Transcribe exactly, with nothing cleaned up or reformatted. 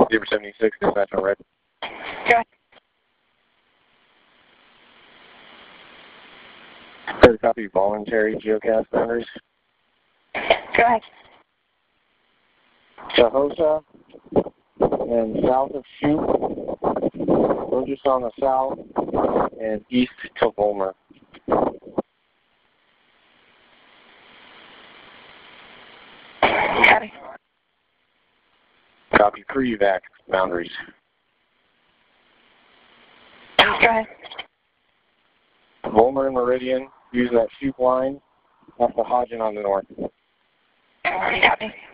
Zebra seventy-six, dispatch on red. Go ahead. Third copy, voluntary geocast boundaries. Go ahead. Tahosa and south of Chute, Burgess on the south, and east to Volmer. Copy. Copy, pre-evac boundaries. Go ahead. Volmer and Meridian, use that Chute line, that's the Hodgen on the north. Copy.